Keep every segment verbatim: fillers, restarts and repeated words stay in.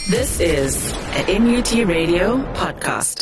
This is an M U T Radio podcast.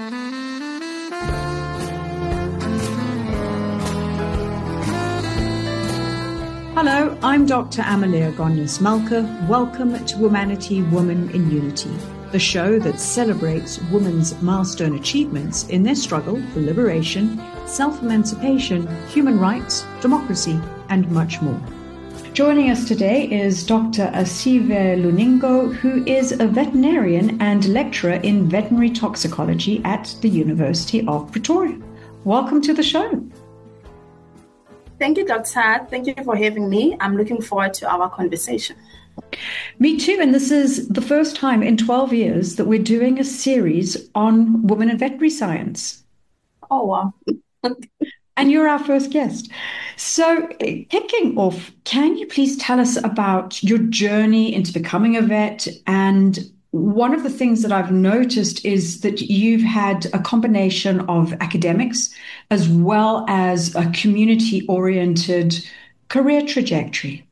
Hello, I'm Doctor Amalia Gonyas-Malka. Welcome to Humanity Woman in Unity, the show that celebrates women's milestone achievements in their struggle for liberation, self-emancipation, human rights, democracy, and much more. Joining us today is Doctor Asive Luningo, who is a veterinarian and lecturer in veterinary toxicology at the University of Pretoria. Welcome to the show. Thank you, Doctor Thank you for having me. I'm looking forward to our conversation. Me too. And this is the first time in twelve years that we're doing a series on women in veterinary science. Oh, wow. And you're our first guest. So kicking off, can you please tell us about your journey into becoming a vet? And one of the things that I've noticed is that you've had a combination of academics as well as a community-oriented career trajectory.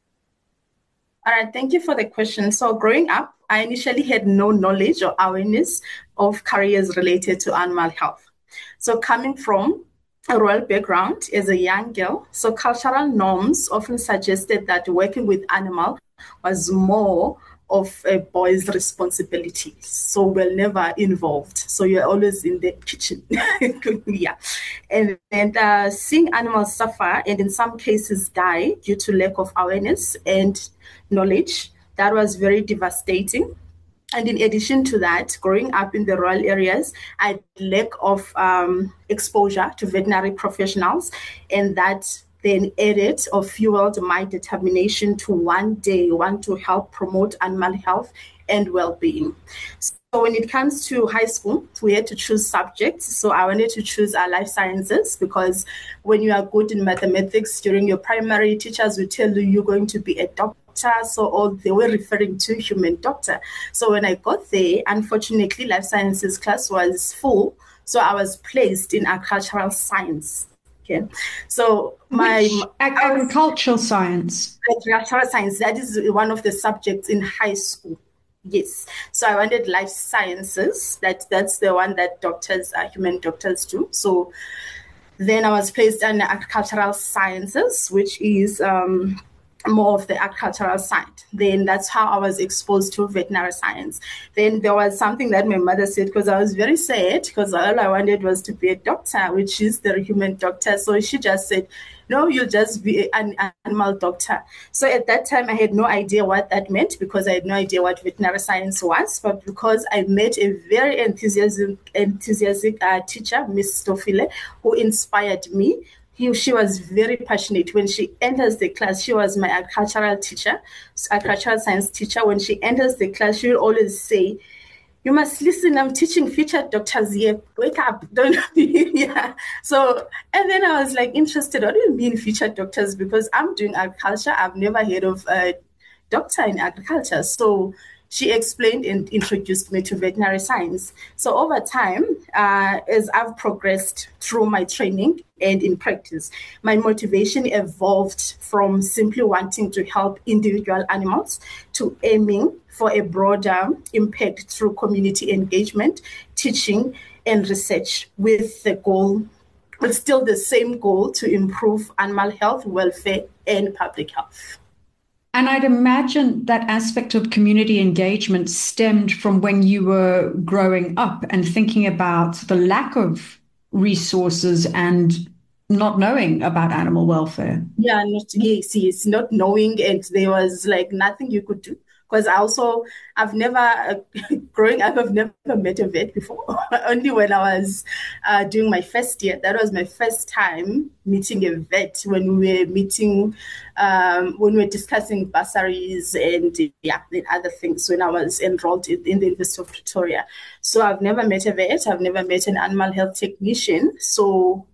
All right, thank you for the question. So growing up, I initially had no knowledge or awareness of careers related to animal health. So coming from a rural background as a young girl, so cultural norms often suggested that working with animals was more of a boy's responsibility. So we're never involved. So you're always in the kitchen. yeah. And, and uh, seeing animals suffer and in some cases die due to lack of awareness and knowledge, that was very devastating. And in addition to that, growing up in the rural areas, I had lack of um, exposure to veterinary professionals, and that then added or fueled my determination to one day want to help promote animal health and well-being. So when it comes to high school, we had to choose subjects. So I wanted to choose our life sciences because when you are good in mathematics during your primary, teachers will tell you you're going to be a doctor. So all they were referring to human doctor. So when I got there, unfortunately, life sciences class was full. So I was placed in agricultural science. Okay, so my Which, ag- agricultural science. Agricultural science, that is one of the subjects in high school. Yes. So I wanted life sciences. That that's the one that doctors, uh, human doctors do. So then I was placed in agricultural sciences, which is um, more of the agricultural side. Then that's how I was exposed to veterinary science. Then there was something that my mother said, because I was very sad, because all I wanted was to be a doctor, which is the human doctor. So she just said, no, you'll just be an animal doctor. So at that time, I had no idea what that meant because I had no idea what veterinary science was. But because I met a very enthusiastic, enthusiastic uh, teacher, Miss Stofile, who inspired me. He, she was very passionate. When she enters the class, she was my agricultural teacher, agricultural science teacher. When she enters the class, she will always say, you must listen, I'm teaching featured doctors here. Wake up. Don't yeah. So, and then I was like interested. What do you mean featured doctors? Because I'm doing agriculture. I've never heard of a doctor in agriculture. So she explained and introduced me to veterinary science. So over time, uh, as I've progressed through my training and in practice, my motivation evolved from simply wanting to help individual animals to aiming for a broader impact through community engagement, teaching, and research with the goal, with still the same goal to improve animal health, welfare, and public health. And I'd imagine that aspect of community engagement stemmed from when you were growing up and thinking about the lack of resources and not knowing about animal welfare. Yeah, not, yes, yes, not knowing, and there was like nothing you could do. Because I also, I've never, uh, growing up, I've never met a vet before. Only when I was uh, doing my first year, that was my first time meeting a vet when we were meeting, um, when we were discussing bursaries and yeah, and other things when I was enrolled in, in the University of Pretoria. So I've never met a vet. I've never met an animal health technician. So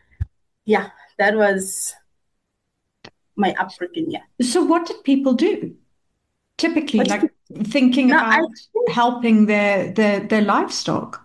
yeah, that was my upbringing. Yeah. So what did people do? Typically, What like thinking no, about I, helping their, their, their livestock.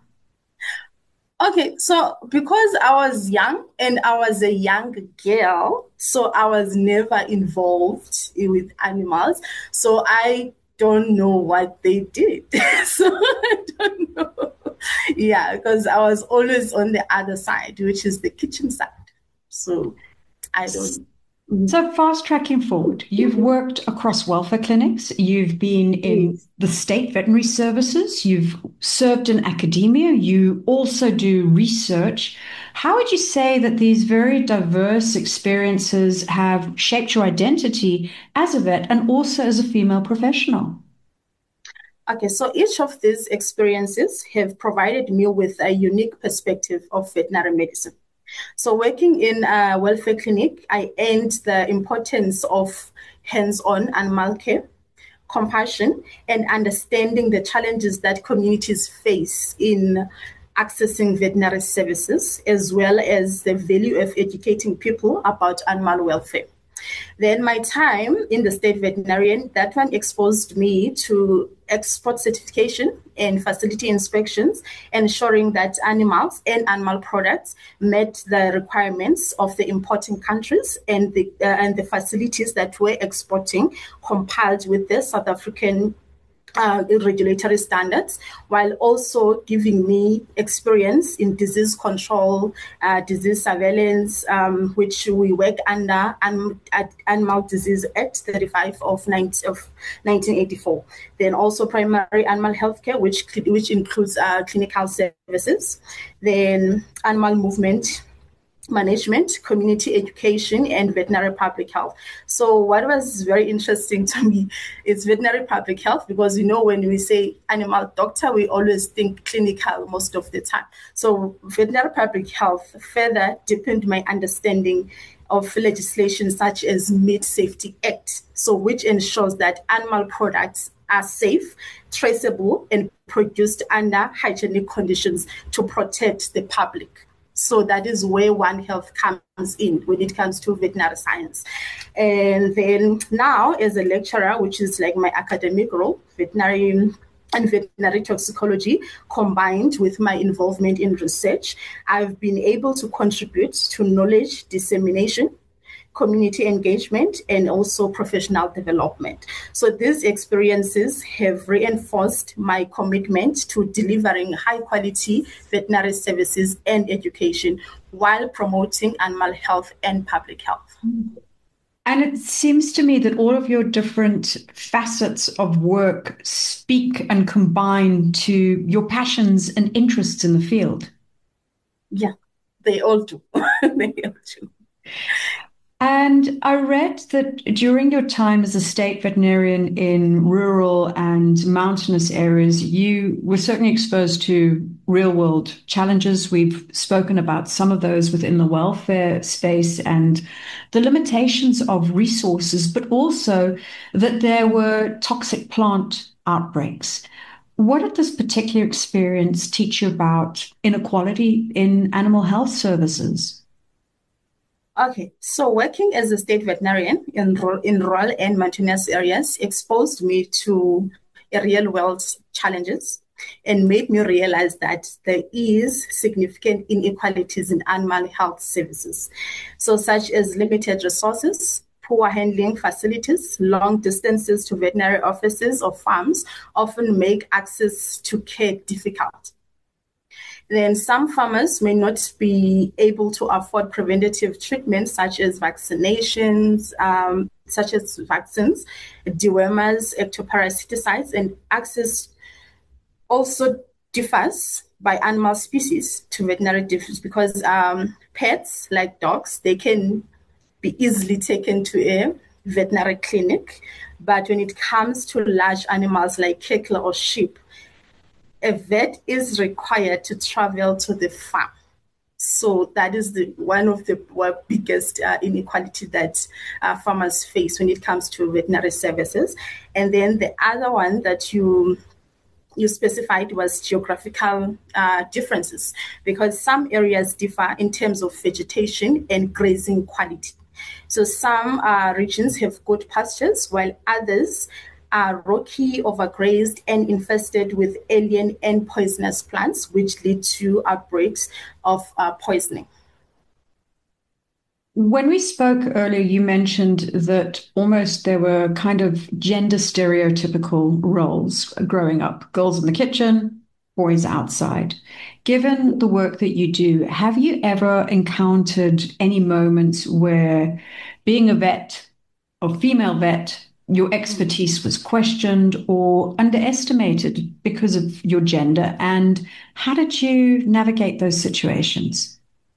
Okay, so because I was young and I was a young girl, so I was never involved with animals. So I don't know what they did. So I don't know. Yeah, because I was always on the other side, which is the kitchen side. So I don't. So fast tracking forward, you've worked across welfare clinics, you've been in Yes. the state veterinary services, you've served in academia, you also do research. How would you say that these very diverse experiences have shaped your identity as a vet and also as a female professional? Okay, so each of these experiences have provided me with a unique perspective of veterinary medicine. So working in a welfare clinic, I learned the importance of hands-on animal care, compassion, and understanding the challenges that communities face in accessing veterinary services, as well as the value of educating people about animal welfare. Then my time in the state veterinarian, that one exposed me to export certification and facility inspections, ensuring that animals and animal products met the requirements of the importing countries and the uh, and the facilities that were exporting complied with the South African Uh, regulatory standards, while also giving me experience in disease control, uh, disease surveillance, um, which we work under um, at Animal Disease Act thirty-five of, nineteen eighty-four. Then also primary animal health care, which, which includes uh, clinical services. Then animal movement management, community education, and veterinary public health. So what was very interesting to me is veterinary public health, because, you know, when we say animal doctor, we always think clinical most of the time. So veterinary public health further deepened my understanding of legislation such as Meat Safety Act, so which ensures that animal products are safe, traceable, and produced under hygienic conditions to protect the public. So that is where One Health comes in when it comes to veterinary science. And then now, as a lecturer, which is like my academic role, veterinary and veterinary toxicology, combined with my involvement in research, I've been able to contribute to knowledge dissemination, community engagement, and also professional development. So these experiences have reinforced my commitment to delivering high quality veterinary services and education while promoting animal health and public health. And it seems to me that all of your different facets of work speak and combine to your passions and interests in the field. Yeah, they all do. They all do. And I read that during your time as a state veterinarian in rural and mountainous areas, you were certainly exposed to real-world challenges. We've spoken about some of those within the welfare space and the limitations of resources, but also that there were toxic plant outbreaks. What did this particular experience teach you about inequality in animal health services? Okay, so working as a state veterinarian in, in rural and mountainous areas exposed me to real world challenges and made me realize that there is significant inequalities in animal health services, so such as limited resources, poor handling facilities, long distances to veterinary offices or farms often make access to care difficult. Then some farmers may not be able to afford preventative treatments such as vaccinations, um, such as vaccines, dewormers, ectoparasiticides, and access also differs by animal species to veterinary difference, because um, pets like dogs, they can be easily taken to a veterinary clinic. But when it comes to large animals like cattle or sheep, a vet is required to travel to the farm. So that is the one of the well, biggest uh, inequality that uh, farmers face when it comes to veterinary services. And then the other one that you you specified was geographical uh, differences, because some areas differ in terms of vegetation and grazing quality. So some uh, regions have good pastures, while others are rocky, overgrazed, and infested with alien and poisonous plants, which lead to outbreaks of uh, poisoning. When we spoke earlier, you mentioned that almost there were kind of gender stereotypical roles growing up, girls in the kitchen, boys outside. Given the work that you do, have you ever encountered any moments where being a vet or female vet, your expertise was questioned or underestimated because of your gender? And how did you navigate those situations?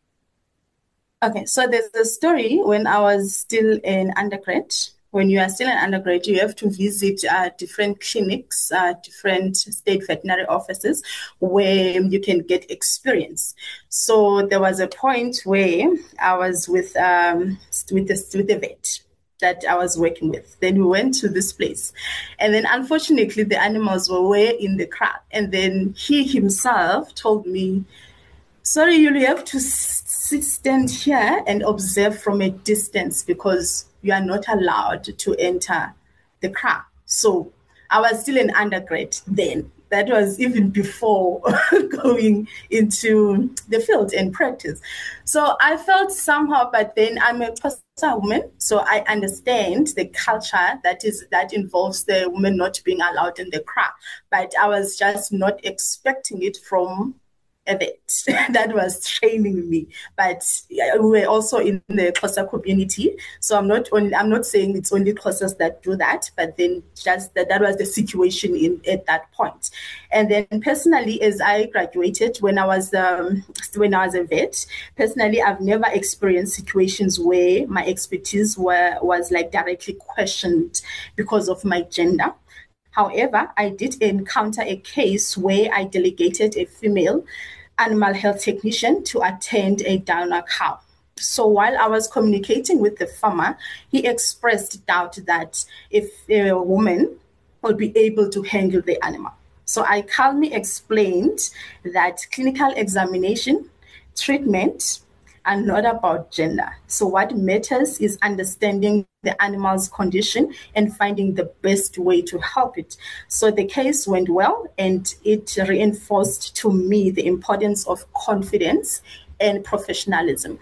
Okay, so there's a story when I was still in undergrad. When you are still in undergrad, you have to visit uh, different clinics, uh, different state veterinary offices where you can get experience. So there was a point where I was with um, with the, with the vet that I was working with. Then we went to this place. And then unfortunately, the animals were way in the crowd. And then he himself told me, sorry, you'll have to sit, stand here and observe from a distance because you are not allowed to enter the crowd. So I was still an undergrad then. That was even before going into the field and practice. So I felt somehow, but then I'm a Xhosa woman, so I understand the culture that is that involves the woman not being allowed in the crowd. But I was just not expecting it from a vet that was training me. But we were also in the Xhosa community, so I'm not only I'm not saying it's only Xhosas that do that, but then just that that was the situation in at that point. And then personally, as I graduated, when I was um, when I was a vet, personally, I've never experienced situations where my expertise were was like directly questioned because of my gender. However, I did encounter a case where I delegated a female animal health technician to attend a downer cow. So while I was communicating with the farmer, he expressed doubt that if a woman would be able to handle the animal. So I calmly explained that clinical examination, treatment, are not about gender. So what matters is understanding the animal's condition and finding the best way to help it. So the case went well, and it reinforced to me the importance of confidence and professionalism.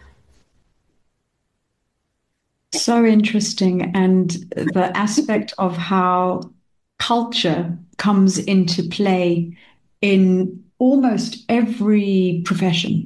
So interesting. And the aspect of how culture comes into play in almost every profession.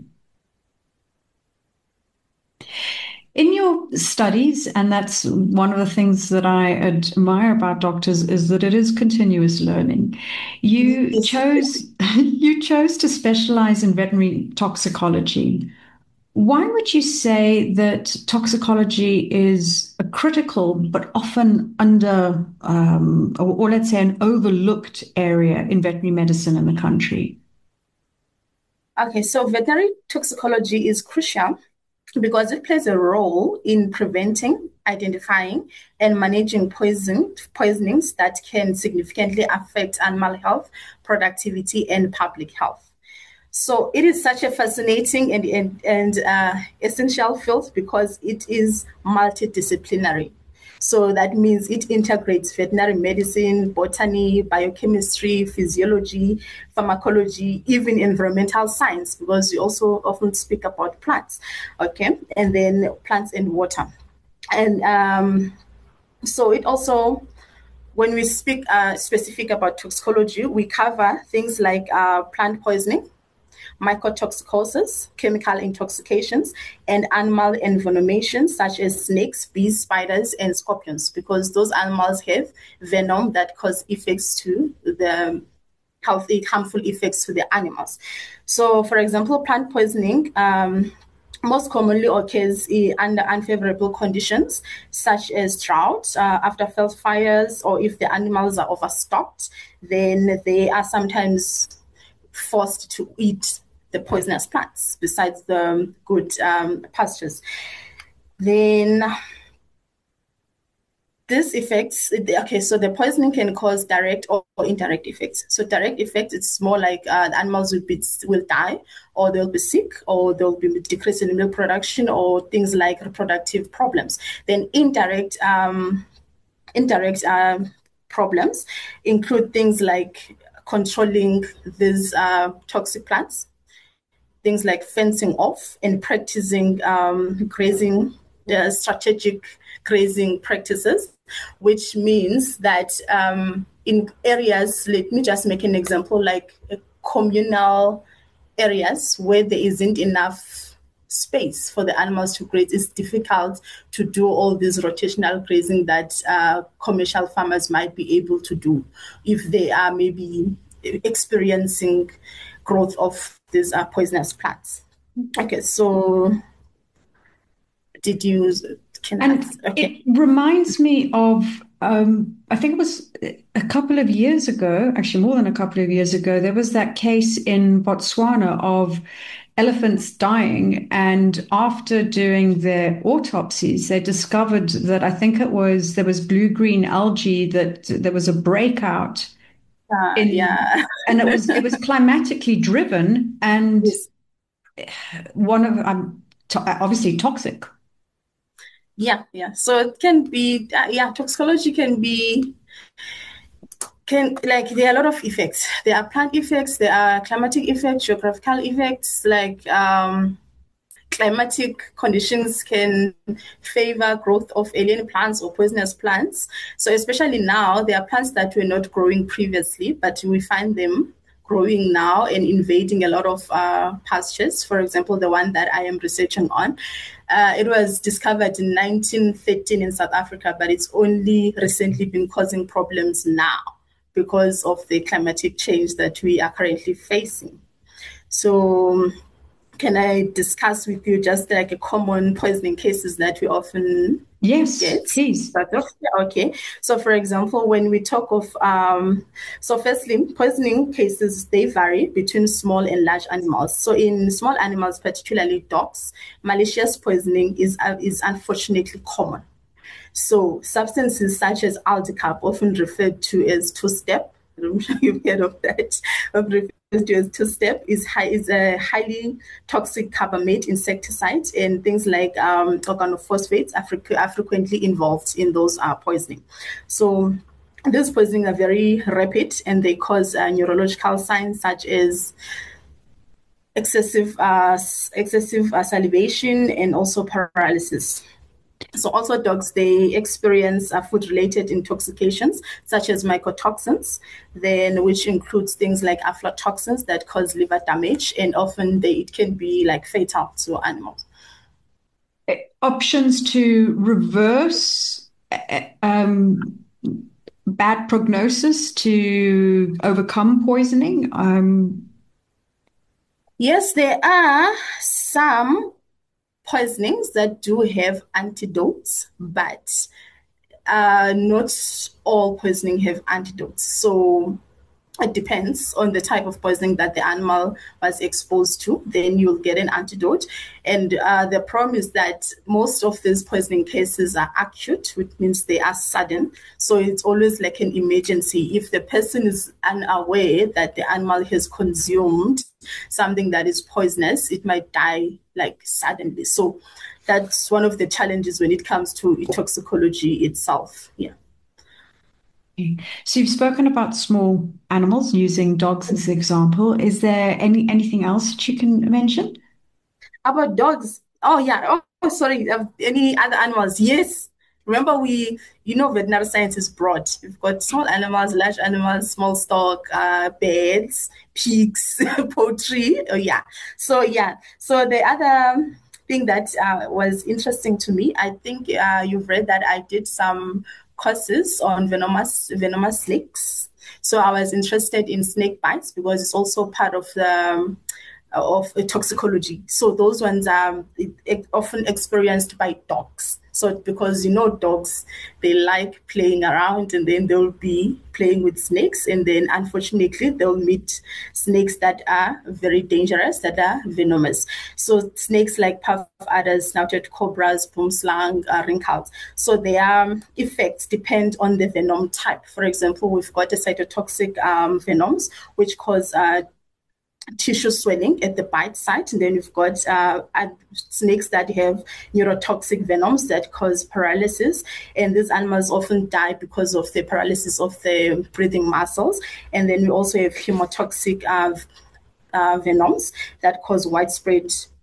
In your studies, and that's one of the things that I admire about doctors, is that it is continuous learning. You Yes. chose you chose to specialize in veterinary toxicology. Why would you say that toxicology is a critical but often under, um, or, or let's say an overlooked area in veterinary medicine in the country? Okay, so veterinary toxicology is crucial because it plays a role in preventing, identifying, and managing poison, poisonings that can significantly affect animal health, productivity, and public health. So it is such a fascinating and, and, and uh, essential field because it is multidisciplinary. So that means it integrates veterinary medicine, botany, biochemistry, physiology, pharmacology, even environmental science, because we also often speak about plants, okay, and then plants and water. And um, so it also, when we speak uh, specific about toxicology, we cover things like uh, plant poisoning, mycotoxicosis, chemical intoxications, and animal envenomation, such as snakes, bees, spiders, and scorpions, because those animals have venom that cause effects to the health, harmful effects to the animals. So, for example, plant poisoning um, most commonly occurs under unfavorable conditions, such as drought, uh, after felt fires, or if the animals are overstocked, then they are sometimes forced to eat the poisonous plants besides the good um, pastures. Then this affects, okay, so the poisoning can cause direct or indirect effects. So direct effects, it's more like uh, the animals will, be, will die, or they'll be sick, or they'll be decrease in milk production, or things like reproductive problems. Then indirect, um, indirect um, problems include things like controlling these uh, toxic plants, things like fencing off and practicing um, grazing uh, strategic grazing practices, which means that um, in areas, let me just make an example, like uh, communal areas where there isn't enough space for the animals to graze, it's difficult to do all this rotational grazing that uh, commercial farmers might be able to do if they are maybe experiencing growth of these uh, poisonous plants. Okay, so did you, can And I, okay. it reminds me of, um, I think it was a couple of years ago, actually more than a couple of years ago, there was that case in Botswana of elephants dying. And after doing their autopsies, they discovered that I think it was, there was blue-green algae, that there was a breakout. Uh, in, yeah. and it was, it was climatically driven, and Yes. one of, um, to- obviously toxic. Yeah, yeah. So it can be, uh, yeah, toxicology can be, can, like, there are a lot of effects. There are plant effects, there are climatic effects, geographical effects, like um, climatic conditions can favor growth of alien plants or poisonous plants. So especially now, there are plants that were not growing previously, but we find them growing now and invading a lot of uh, pastures. For example, the one that I am researching on, uh, it was discovered in nineteen thirteen in South Africa, but it's only recently been causing problems now because of the climatic change that we are currently facing. So can I discuss with you just like a common poisoning cases that we often Yes, get? please. Okay. So, for example, when we talk of, um, so firstly, poisoning cases, they vary between small and large animals. So in small animals, particularly dogs, malicious poisoning is, uh, is unfortunately common. So substances such as aldicarb, often referred to as two-step, I'm sure you've heard of that, to as two-step, is high, is a highly toxic carbamate insecticide, and things like um, organophosphates are, fre- are frequently involved in those uh, poisoning. So these poisoning are very rapid, and they cause uh, neurological signs such as excessive uh, excessive uh, salivation and also paralysis. So also dogs, they experience uh, food-related intoxications, such as mycotoxins, then which includes things like aflatoxins that cause liver damage, and often they, it can be like fatal to animals. Options to reverse um, bad prognosis, to overcome poisoning? Um... Yes, there are some poisonings that do have antidotes, but uh, not all poisoning have antidotes. So it depends on the type of poisoning that the animal was exposed to. Then you'll get an antidote. And uh, the problem is that most of these poisoning cases are acute, which means they are sudden. So it's always like an emergency. If the person is unaware that the animal has consumed something that is poisonous, it might die like suddenly. So that's one of the challenges when it comes to toxicology itself. Yeah. So you've spoken about small animals, using dogs as an example. Is there any anything else that you can mention? About dogs? Oh, yeah. Oh, sorry. Uh, any other animals? Yes. Remember, we, you know, veterinary science is broad. We've got small animals, large animals, small stock, uh, birds, pigs, poultry. Oh, yeah. So, yeah. So the other thing that uh, was interesting to me, I think uh, you've read that I did some courses on venomous venomous snakes. So I was interested in snake bites because it's also part of the um, of uh, toxicology. So those ones are often experienced by dogs. So because, you know, dogs, they like playing around, and then they'll be playing with snakes, and then unfortunately they'll meet snakes that are very dangerous, that are venomous. So snakes like puff adders, snouted cobras, boomslang, uh, wrinkles. So their effects depend on the venom type. For example, we've got a cytotoxic um, venoms, which cause uh, tissue swelling at the bite site, and then we've got uh, snakes that have neurotoxic venoms that cause paralysis, and these animals often die because of the paralysis of the breathing muscles. And then we also have hemotoxic uh, uh, venoms that cause widespread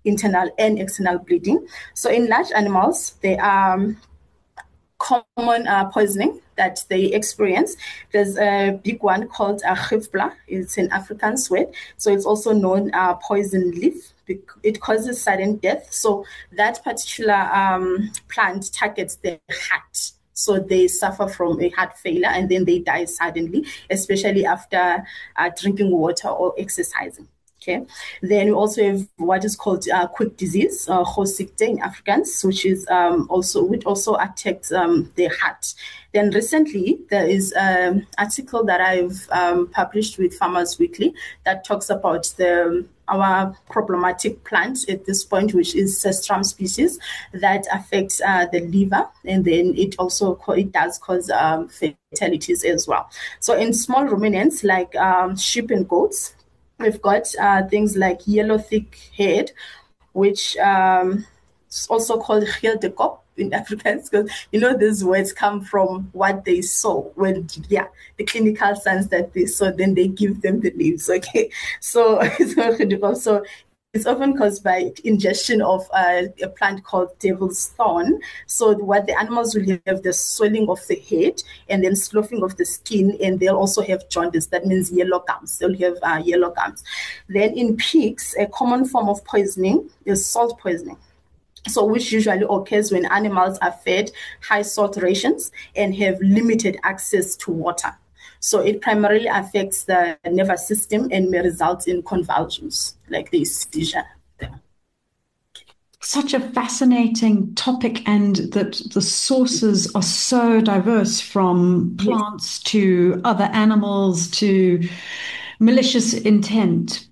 internal and external bleeding. So in large animals, they are um, common uh, poisoning that they experience. There's a big one called uh, Gifbla. It's an African sweat. So it's also known uh, poison leaf. It causes sudden death. So that particular um, plant targets the heart. So they suffer from a heart failure and then they die suddenly, especially after uh, drinking water or exercising. Okay. Then we also have what is called uh, quick disease, uh, Gosikte in Afrikaans, which is um, also which also attacks um, the heart. Then recently there is an article that I've um, published with Farmers Weekly that talks about the our problematic plant at this point, which is Cestrum species that affects uh, the liver, and then it also co- it does cause um, fatalities as well. So in small ruminants like um, sheep and goats, we've got uh, things like yellow thick head, which um, is also called heel de kop in Afrikaans, because you know these words come from what they saw when yeah the clinical signs that they saw, then they give them the names. Okay, so so it's often caused by ingestion of uh, a plant called devil's thorn. So what the animals will have the swelling of the head and then sloughing of the skin, and they'll also have jaundice. That means yellow gums. They'll have uh, yellow gums. Then in pigs, a common form of poisoning is salt poisoning. So which usually occurs when animals are fed high salt rations and have limited access to water. So it primarily affects the nervous system and may result in convulsions, like the seizure. Such a fascinating topic, and that the sources are so diverse, from plants yes. to other animals to malicious intent.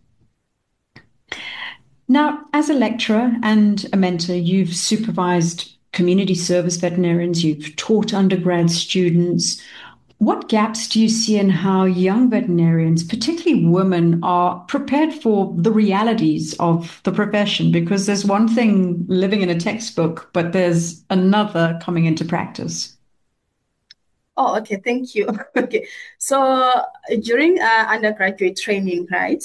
Now, as a lecturer and a mentor, you've supervised community service veterinarians, you've taught undergrad students. What gaps do you see in how young veterinarians, particularly women, are prepared for the realities of the profession? Because there's one thing living in a textbook, but there's another coming into practice. Oh, okay. Thank you. Okay. So during uh, undergraduate training, right,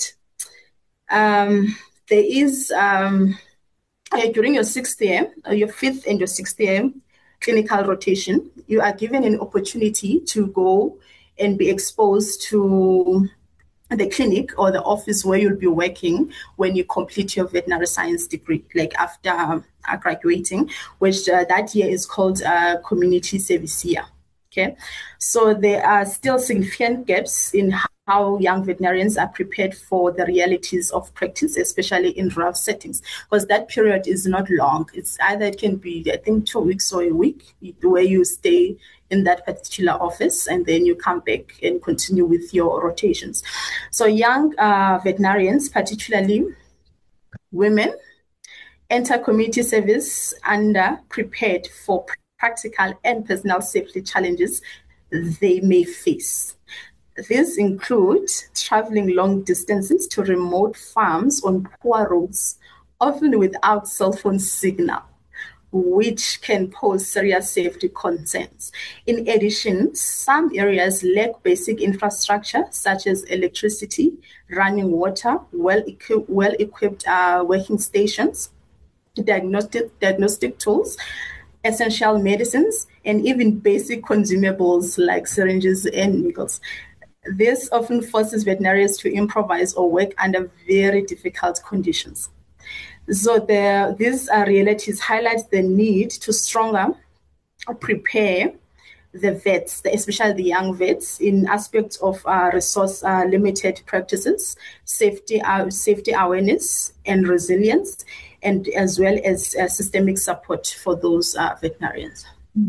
um, there is, um, uh, during your sixth year, uh, your fifth and your sixth year clinical rotation, you are given an opportunity to go and be exposed to the clinic or the office where you'll be working when you complete your veterinary science degree, like after uh, graduating, which uh, that year is called uh, community service year. Okay, so there are still significant gaps in how young veterinarians are prepared for the realities of practice, especially in rural settings, because that period is not long. It's either it can be, I think, two weeks or a week where you stay in that particular office and then you come back and continue with your rotations. So young uh, veterinarians, particularly women, enter community service under prepared for practical and personal safety challenges they may face. These include traveling long distances to remote farms on poor roads, often without cell phone signal, which can pose serious safety concerns. In addition, some areas lack basic infrastructure such as electricity, running water, well-equipped, well-equipped uh, working stations, diagnostic, diagnostic tools, essential medicines, and even basic consumables like syringes and needles. This often forces veterinarians to improvise or work under very difficult conditions. So the, these uh, realities highlight the need to stronger prepare the vets, especially the young vets, in aspects of uh, resource uh, limited practices, safety, uh, safety awareness and resilience, and as well as uh, systemic support for those uh, veterinarians.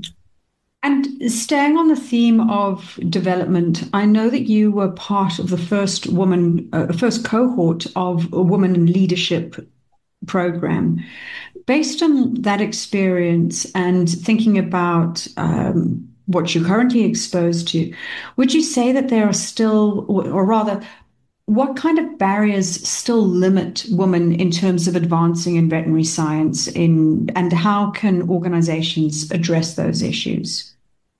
And staying on the theme of development, I know that you were part of the first woman, uh, first cohort of a woman in leadership program. Based on that experience and thinking about um, what you're currently exposed to, would you say that there are still, or rather, what kind of barriers still limit women in terms of advancing in veterinary science, in, and how can organizations address those issues?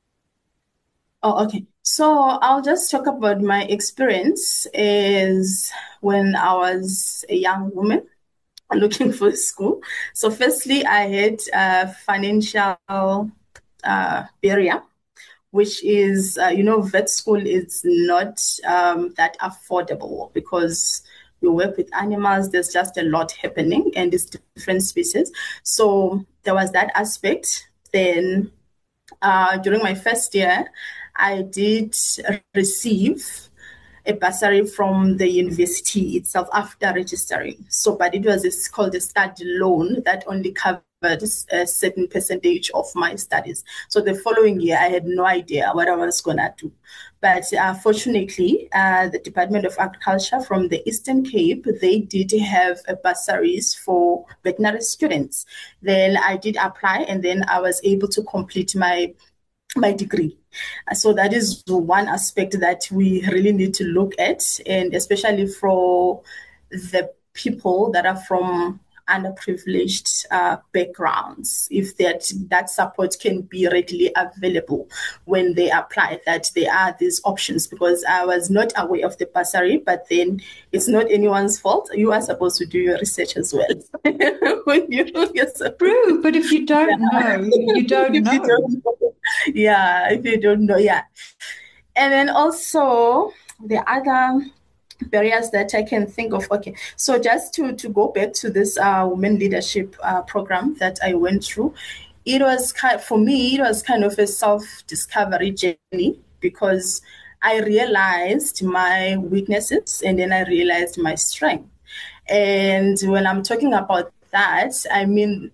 Oh, okay. So I'll just talk about my experience is when I was a young woman. looking for school. So firstly, I had a financial uh, barrier, which is, uh, you know, vet school is not um, that affordable because you work with animals. There's just a lot happening and it's different species. So there was that aspect. Then uh, during my first year, I did receive a bursary from the university itself after registering. So, but it was it's called a study loan that only covered a certain percentage of my studies. So the following year, I had no idea what I was going to do. But uh, fortunately, uh, the Department of Agriculture from the Eastern Cape, they did have a bursaries for veterinary students. Then I did apply, and then I was able to complete my my degree. So that is one aspect that we really need to look at, and especially for the people that are from underprivileged uh, backgrounds, if that that support can be readily available when they apply, that there are these options, because I was not aware of the bursary, but then it's not anyone's fault. You are supposed to do your research as well. when you, True, but if you don't yeah. know, you don't know. You don't know. Yeah, if you don't know, yeah. And then also the other barriers that I can think of. Okay, so just to, to go back to this uh, women leadership uh, program that I went through, it was kind, for me, it was kind of a self-discovery journey, because I realized my weaknesses and then I realized my strength. And when I'm talking about that, I mean,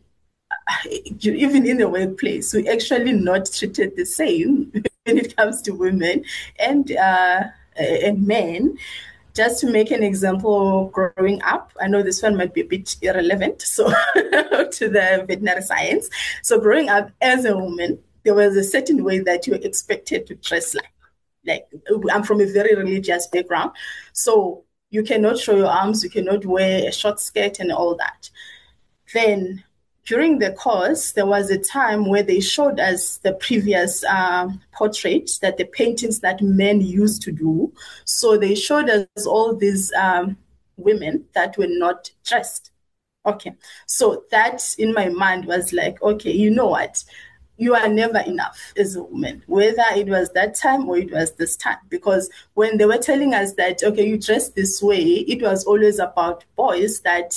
even in the workplace, we actually not treated the same when it comes to women and uh, and men. Just to make an example, growing up, I know this one might be a bit irrelevant, so to the veterinary science. So growing up as a woman, there was a certain way that you were expected to dress like. Like, I'm from a very religious background, so you cannot show your arms, you cannot wear a short skirt and all that. Then during the course, there was a time where they showed us the previous um, portraits, that the paintings that men used to do. So they showed us all these um, women that were not dressed. Okay. So that in my mind was like, okay, you know what? You are never enough as a woman, whether it was that time or it was this time. Because when they were telling us that, okay, you dress this way, it was always about boys that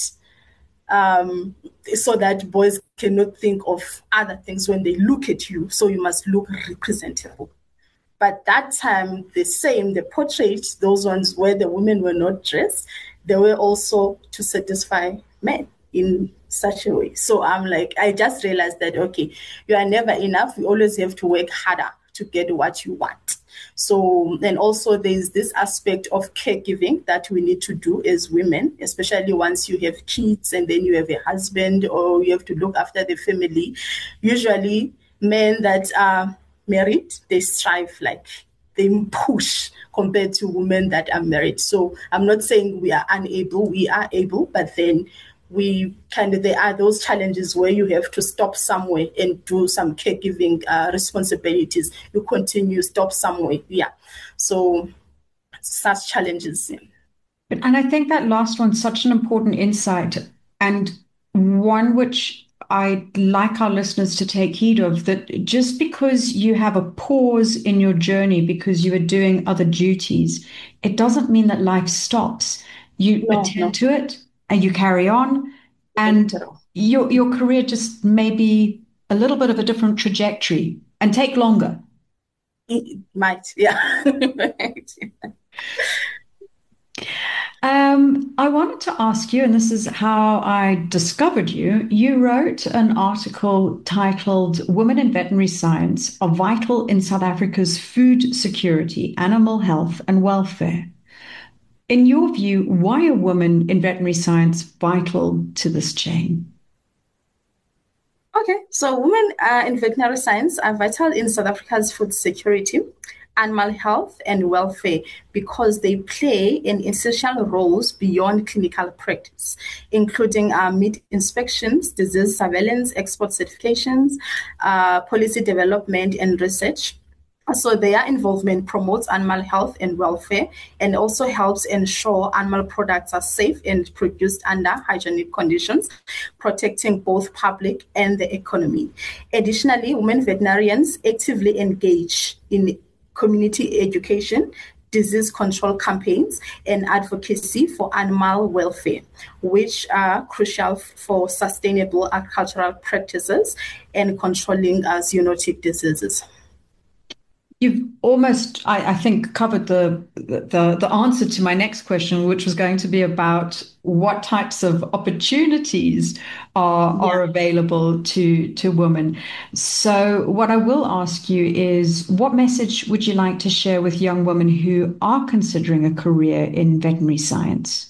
Um, so that boys cannot think of other things when they look at you. So you must look representable. But that time, the same, the portraits, those ones where the women were not dressed, they were also to satisfy men in such a way. So I'm like, I just realized that, okay, you are never enough. You always have to work harder to get what you want. So, and also there's this aspect of caregiving that we need to do as women, especially once you have kids and then you have a husband or you have to look after the family. Usually men that are married, they strive, like they push compared to women that are married. So I'm not saying we are unable, we are able, but then we kind of, there are those challenges where you have to stop somewhere and do some caregiving uh, responsibilities. You continue, stop somewhere. Yeah. So such challenges. Yeah. And I think that last one's such an important insight, and one which I'd like our listeners to take heed of, that just because you have a pause in your journey because you are doing other duties, it doesn't mean that life stops. You no, attend no. to it, and you carry on, and your your career just may be a little bit of a different trajectory and take longer. It might, yeah. Right. Um, I wanted to ask you, and this is how I discovered you. You wrote an article titled "Women in Veterinary Science Are Vital in South Africa's Food Security, Animal Health and Welfare." In your view, why are women in veterinary science vital to this chain? Okay, so women uh, in veterinary science are vital in South Africa's food security, animal health and welfare, because they play an essential roles beyond clinical practice, including uh, meat inspections, disease surveillance, export certifications, uh, policy development and research. So their involvement promotes animal health and welfare and also helps ensure animal products are safe and produced under hygienic conditions, protecting both public and the economy. Additionally, women veterinarians actively engage in community education, disease control campaigns, and advocacy for animal welfare, which are crucial for sustainable agricultural practices and controlling uh, zoonotic diseases. You've almost, I, I think, covered the, the the answer to my next question, which was going to be about what types of opportunities are yeah. are available to to women. So, what I will ask you is, what message would you like to share with young women who are considering a career in veterinary science?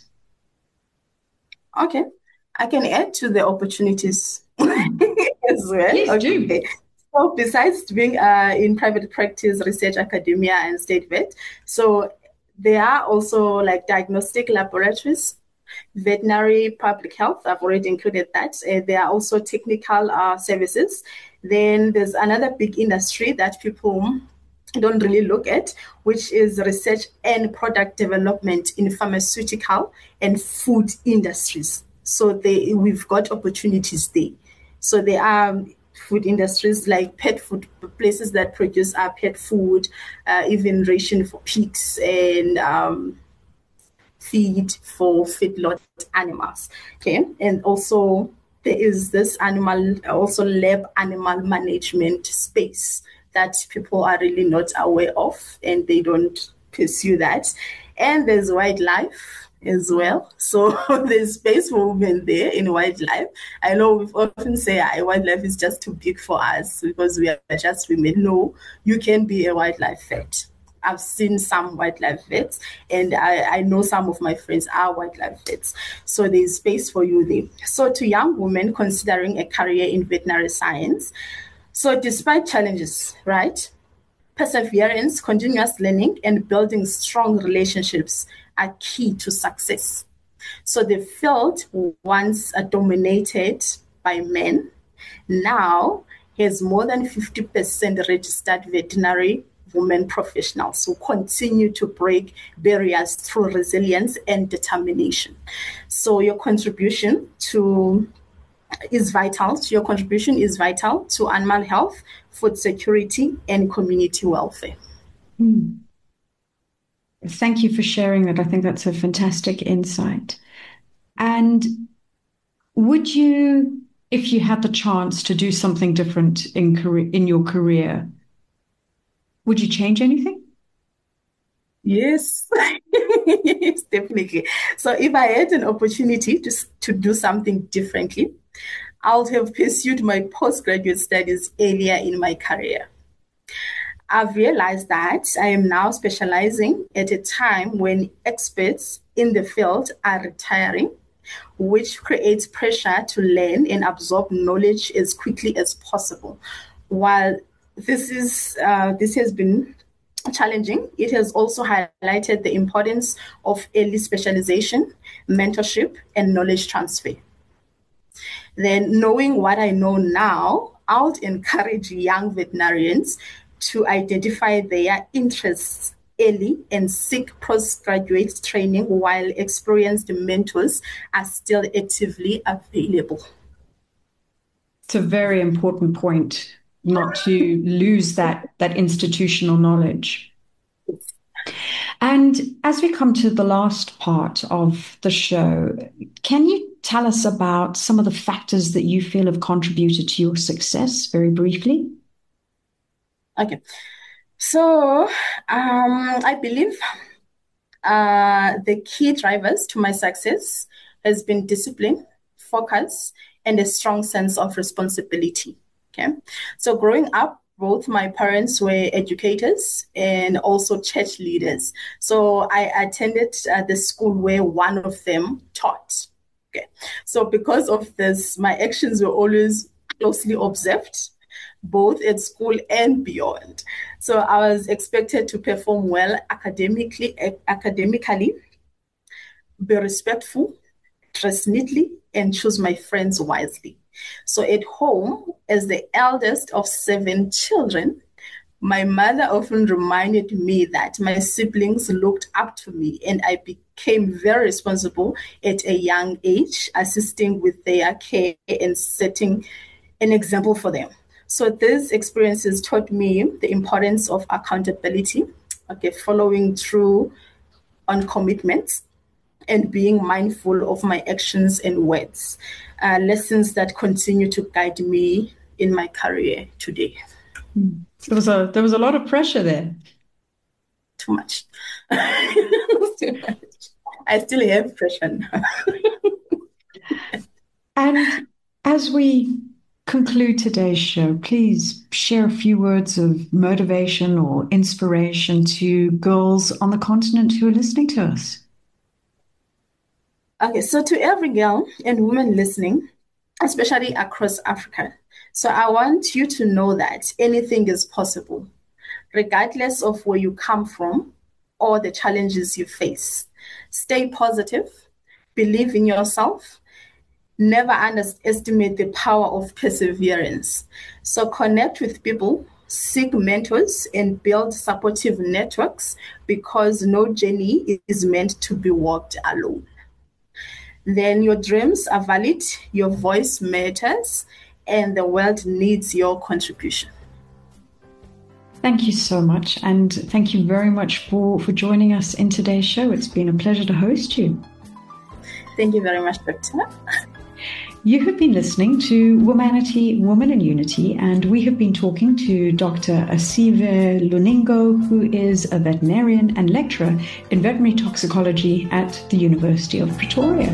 Okay, I can add to the opportunities as well. Please okay. do. So besides being uh, in private practice, research, academia, and state vet, so there are also like diagnostic laboratories, veterinary public health. I've already included that. Uh, there are also technical uh, services. Then there's another big industry that people don't really look at, which is research and product development in pharmaceutical and food industries. So they, we've got opportunities there. So there are food industries like pet food, places that produce our pet food, uh, even ration for pigs and um, feed for feedlot animals. Okay, and also there is this animal, also lab animal management space that people are really not aware of and they don't pursue that. And there's wildlife as well. So there's space for women there in wildlife. I know we often say ah, wildlife is just too big for us because we are just women. No, you can be a wildlife vet. I've seen some wildlife vets and I, I know some of my friends are wildlife vets. So there's space for you there. So to young women considering a career in veterinary science, so despite challenges, right, perseverance, continuous learning, and building strong relationships are key to success. So the field once uh, dominated by men now has more than fifty percent registered veterinary women professionals who continue to break barriers through resilience and determination. So your contribution to is vital. Your contribution is vital to animal health, food security, and community welfare. Mm. Thank you for sharing that. I think that's a fantastic insight. And would you, if you had the chance to do something different in career, in your career, would you change anything? Yes, yes, definitely. So if I had an opportunity to, to do something differently, I would have pursued my postgraduate studies earlier in my career. I've realized that I am now specializing at a time when experts in the field are retiring, which creates pressure to learn and absorb knowledge as quickly as possible. While this is uh, this has been challenging, it has also highlighted the importance of early specialization, mentorship, and knowledge transfer. Then, knowing what I know now, I would encourage young veterinarians to identify their interests early and seek postgraduate training while experienced mentors are still actively available. It's a very important point, not to lose that, that institutional knowledge. And as we come to the last part of the show, can you tell us about some of the factors that you feel have contributed to your success, very briefly? Okay. So um, I believe uh, the key drivers to my success has been discipline, focus, and a strong sense of responsibility. Okay. So growing up, both my parents were educators and also church leaders. So I attended uh, the school where one of them taught. Okay. So because of this, my actions were always closely observed, both at school and beyond. So I was expected to perform well academically, academically, be respectful, dress neatly, and choose my friends wisely. So at home, as the eldest of seven children, My mother often reminded me that my siblings looked up to me, and I became very responsible at a young age, assisting with their care and setting an example for them. So these experiences taught me the importance of accountability, okay, following through on commitments, and being mindful of my actions and words, uh, lessons that continue to guide me in my career today. There was a there was a lot of pressure there. Too much. Too much. I still have pressure now. And as we conclude today's show, please share a few words of motivation or inspiration to girls on the continent who are listening to us. Okay, so to every girl and woman listening, especially across Africa, so I want you to know that anything is possible, regardless of where you come from or the challenges you face. Stay positive, believe in yourself, never underestimate the power of perseverance. So connect with people, seek mentors, and build supportive networks, because no journey is meant to be walked alone. Then your dreams are valid, your voice matters, and the world needs your contribution. Thank you so much, and thank you very much for, for joining us in today's show. It's been a pleasure to host you. Thank you very much, Doctor. You have been listening to Womanity, Woman in Unity, and we have been talking to Doctor Asive Luningo, who is a veterinarian and lecturer in veterinary toxicology at the University of Pretoria.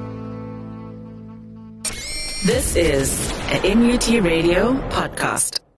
This is an N U T Radio podcast.